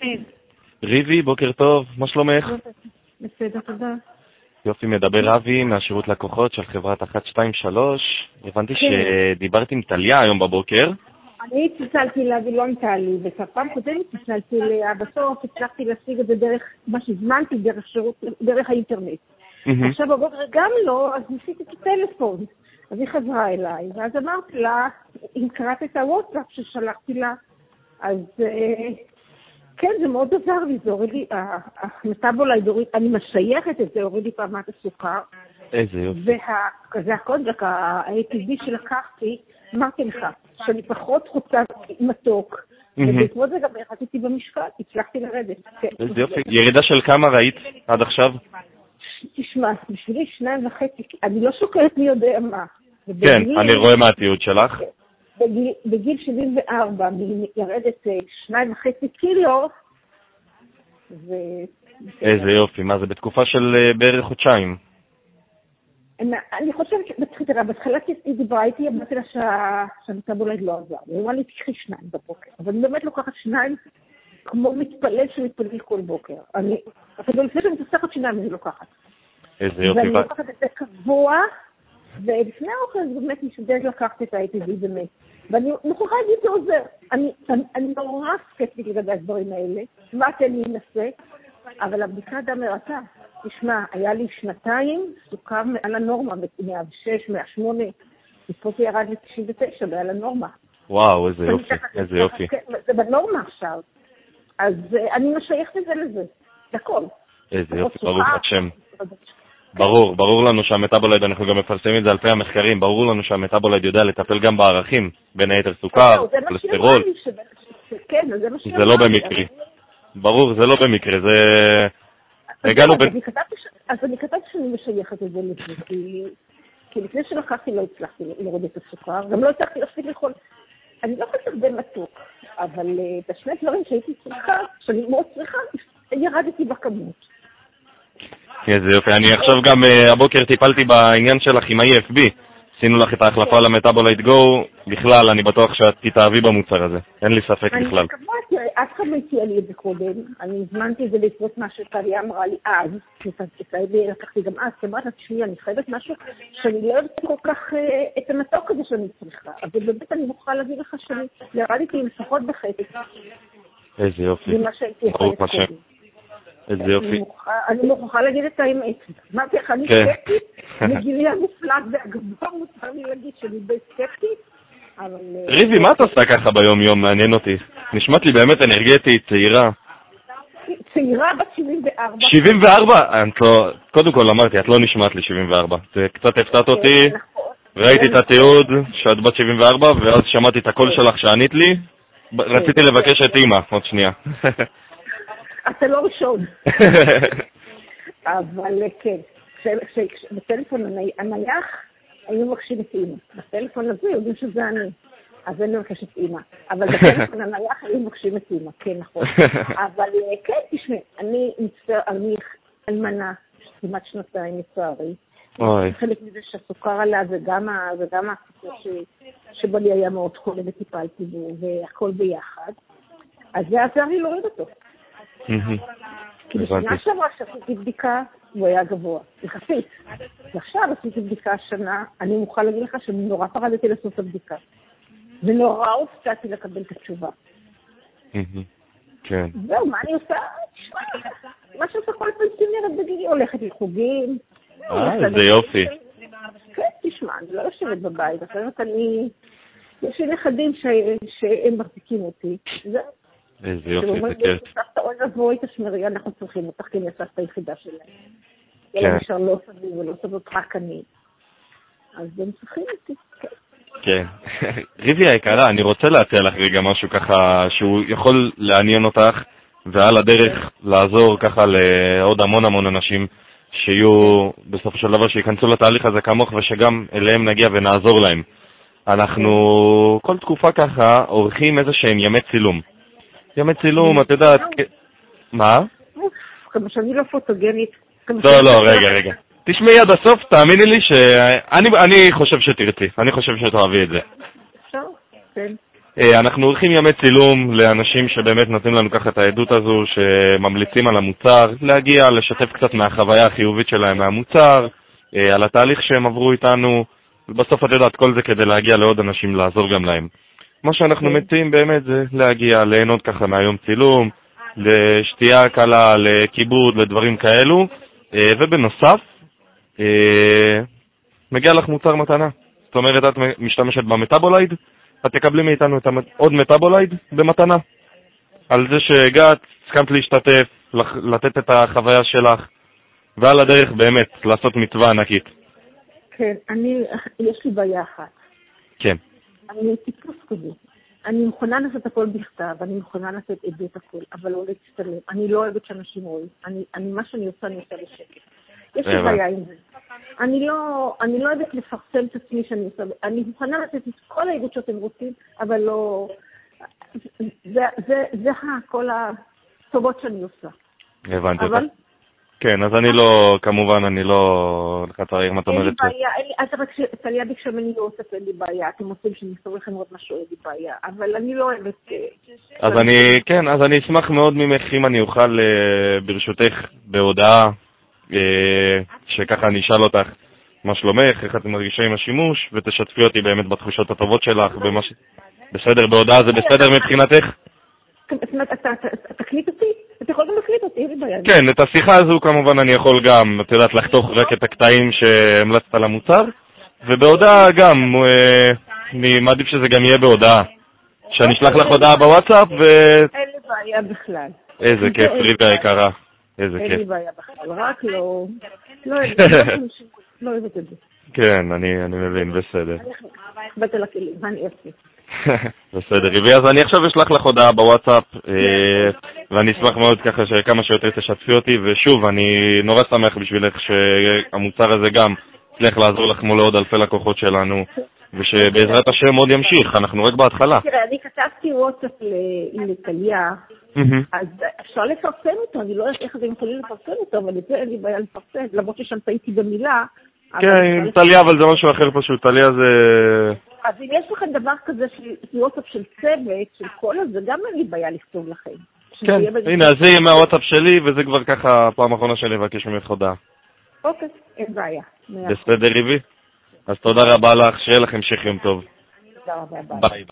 ריבי, בוקר טוב, מה שלומך? בסדר, תודה. יופי, מדבר אבי מהשירות לקוחות של חברת 123. הבנתי שדיברת עם טליה היום בבוקר. אני צלצלתי לה ולא ענתה לי, בפעם קודמת צלצלתי לה, בסוף הצלחתי להשיג את זה דרך מה שהזמנתי, דרך האינטרנט. עכשיו בבוקר גם לא, אז ניסיתי את הטלפון. אז היא חזרה אליי, ואז אמרתי לה, אם קראת את הוואטסאפ ששלחתי לה, אז כן, זה מאוד עזר לי, זה הוריד לי, המטאבולייד, אני משייכת את זה, הוריד לי פעמת הסוכר. איזה יופי. וכזה הקונדק, ה-ATD שלקחתי, אמרתי לך, שאני פחות חוצה מתוק, ובעקבות זה גם ירדתי במשקל, הצלחתי לרדת. איזה יופי. ירידה של כמה ראית עד עכשיו? תשמע, בשבילי 2.5, אני לא שוקלת מי יודע מה. כן, אני רואה מה התיעוד שלך. בגיל 74, ירדת 2.5 קילו, איזה יופי, מה זה בתקופה של בערך חודשיים? אני חושבת, בהתחלה היא דיברה איתי, אמרתי לה שהמטאבולייד לא עזר. היא אמרה לי, תקחי 2 בבוקר. אבל אני באמת לוקחת 2 כמו מתפלל שמתפלל כל בוקר. אבל לפני שאני תצטרכת 2 אני לוקחת. איזה יופי. ואני לוקחת את זה קבוע, ולפני האוכל זה באמת משתדלת לקחת את ה-ATD באמת. ואני מוכרחה להגיד זה עוזר. אני נורא סקפטית לגבי הדברים האלה. שמעתי אני אנסה, אבל הבדיקה דם הראתה. תשמע, היה לי 2 סוכר מעל הנורמה, 106, 108, ופה זה ירד ל-99, מעל הנורמה. וואו, איזה יופי, איזה יופי. זה בנורמה עכשיו. אז אני משייכת את זה לזה, לכל. איזה יופי, ברוך השם. ברור לנו שהמטאבולייד, אנחנו גם מפרסמים את זה על פי המחקרים, ברור לנו שהמטאבולייד יודע לטפל גם בערכים, בין היתר סוכר, קולסטרול. זה לא במקרי. ברור, זה לא במקרה, זה... אז אני כתבתי שאני משייכת את זה לזה, כי לפני שלקחתי לא הצלחתי לראות את הסוכר, גם לא הצלחתי להפסיק לאכול. אני לא חושבת הרבה מתוק, אבל בשני דברים שהייתי צריכה, שאני מאוד צריכה, ירדתי בכמות. איזה יופי, אני עכשיו גם הבוקר טיפלתי בעניין שלך עם ה-EFB, עשינו לך את ההחלפה למטאבולייד גו, בכלל אני בטוח שאת תתאהבי במוצר הזה, אין לי ספק בכלל. אני מקווה, תראה, אף אחד לא הציע לי את זה קודם, אני הזמנתי את זה בעקבות מה שטליה אמרה לי אז, לקחתי גם אז, אמרת לה, תשמעי, אני חייבת משהו שאני לא אוהבת כל כך את המתוק הזה שאני צריכה, אבל באמת אני מוכרחה להביא לך שאני ירדתי לפחות בחטא. איזה יופי, ברוך השם. איזה יופי. אני מוכרחה להגיד את האמת. אמרתי לך, אני סקפטית, מגילי המופלג והגבוה מותר לי להגיד שאני בסקפטית, אבל... ריבי, מה את עושה ככה ביום יום? מעניין אותי. נשמעת לי באמת אנרגטית, צעירה. צעירה בת 74. 74? קודם כל אמרתי, את לא נשמעת לי 74. זה קצת הפתעת אותי, ראיתי את התיעוד שאת בת 74, ואז שמעתי את הקול שלך שענית לי, רציתי לבקש את אמא, עוד שנייה. אתה לא ראשון. אבל כן, בטלפון הנייח היו מבקשים את אמא. בטלפון הזה יודעים שזה אני. אז אני מבקשת אמא. אבל בטלפון הנייח היו מבקשים את אמא, כן, נכון. אבל כן, תשמע, אני אלמנה כמעט 2 לצערי. חלק מזה שהסוכר עלה וגם הסיפור שבו לי היה מאוד חולה וטיפלתי בו והכל ביחד. אז זה עזר לי להוריד אותו. כי בשנה שעברה שעשיתי בדיקה הוא היה גבוה, יחסית. ועכשיו עשיתי בדיקה השנה, אני מוכרחה להגיד לך שנורא פרדתי לעשות את הבדיקה. ונורא הופתעתי לקבל את התשובה. כן. זהו, מה אני עושה? תשמע, מה שעושה כל פנסיונרת בגילי, הולכת לחוגים. איזה יופי. כן, תשמע, אני לא יושבת בבית, אחרת יש לי נכדים שהם מחזיקים אותי. זהו. איזה יופי, זה כיף. אוי לבואי תשמרי, אנחנו צריכים אותך, כי אני אעשה את היחידה שלהם. אלא נשאר לא סביב ולא סביב רק אני. אז הם צריכים אותי. כן. ריבי היקרה, אני רוצה להציע לך רגע משהו ככה שהוא יכול לעניין אותך, ועל הדרך לעזור ככה לעוד המון אנשים שיהיו בסופו של דבר שיכנסו לתהליך הזה כמוך, ושגם אליהם נגיע ונעזור להם. אנחנו כל תקופה ככה עורכים איזה שהם ימי צילום. ימי צילום, את יודעת... מה? כמו שאני לא פוטוגנית. לא, רגע. תשמעי עד הסוף, תאמיני לי שאני חושב שתרצי. אני חושב שתאהבי את זה. אפשר? כן. אנחנו הולכים ימי צילום לאנשים שבאמת נותנים לנו ככה את העדות הזו, שממליצים על המוצר, להגיע, לשתף קצת מהחוויה החיובית שלהם מהמוצר, על התהליך שהם עברו איתנו, ובסוף את יודעת, כל זה כדי להגיע לעוד אנשים, לעזור גם להם. מה שאנחנו מציעים באמת זה להגיע, ליהנות ככה מהיום צילום, לשתייה קלה, לכיבוד, לדברים כאלו, ובנוסף, מגיע לך מוצר מתנה. זאת אומרת, את משתמשת במטאבולייד, את תקבלי מאיתנו עוד מטאבולייד במתנה. על זה שהגעת, הסכמת להשתתף, לתת את החוויה שלך, ועל הדרך באמת לעשות מצווה ענקית. כן, יש לי בעיה אחת. כן. אני טיפוס כזה. אני מוכנה לעשות הכל בכתב, אני מוכנה לעשות עדות הכל, אבל לא להצטלם. אני לא אוהבת שאנשים רואים. מה שאני עושה, אני עושה בשקט. יש לי בעיה עם זה. אני לא אוהבת לפרסם את עצמי שאני עושה. אני מוכנה לתת את כל העדות שאתם רוצים, אבל לא... זה כל הטובות שאני עושה. הבנתי אותך. כן, אז אני לא, כמובן, אני לא... צריך מה את אומרת? אין לי בעיה, אתה רק טליה ביקשה ממני לא עושה, אין לי בעיה. אתם רוצים שאני אסתור לכם עוד משהו, אין לי בעיה. אבל אני לא אוהבת... אז אני אשמח מאוד ממך אם אני אוכל, ברשותך, בהודעה, שככה אני אשאל אותך מה שלומך, איך את מרגישה עם השימוש, ותשתפי אותי באמת בתחושות הטובות שלך, בסדר, בהודעה זה בסדר מבחינתך? זאת אומרת, אתה תקליט אותי? אתה יכול גם לקליט אותי, אין לי בעיה. כן, את השיחה הזו כמובן אני יכול גם, את יודעת, לחתוך רק את הקטעים שהמלצת על המוצר, ובהודעה גם, אני מעדיף שזה גם יהיה בהודעה. שאני אשלח לך הודעה בוואטסאפ אין לי בעיה בכלל. איזה כיף, ריבה יקרה. איזה כיף. אין לי בעיה בכלל, רק לא אוהבת את זה. כן, אני מבין, בסדר. באת לכלים, ואני אעשה. בסדר, ריבי, אז אני עכשיו אשלח לך הודעה בוואטסאפ, ואני אשמח מאוד ככה שכמה שיותר תשתפי אותי, ושוב, אני נורא שמח בשבילך שהמוצר הזה גם הצליח לעזור לך מול עוד אלפי לקוחות שלנו, ושבעזרת השם עוד ימשיך, אנחנו רק בהתחלה. תראה, אני כתבתי וואטסאפ לטליה, אז אפשר לפרסם אותו, אני לא יודעת איך אתם יכולים לפרסם אותו, אבל את זה אין לי בעיה לפרסם, למרות ששם טעיתי במילה. כן, טליה, אבל זה משהו אחר פשוט, טליה זה... אז אם יש לכם דבר כזה של וואטסאפ של צוות, של כל הזה, גם אין לי בעיה לכתוב לכם. כן, הנה, אז זה יהיה מהוואטסאפ שלי, וזה כבר ככה פעם אחרונה שאני אבקש ממך הודעה. אוקיי, אין בעיה. בסדר, ריבי? אז תודה רבה לך, שיהיה לכם המשך יום טוב. תודה רבה, ביי.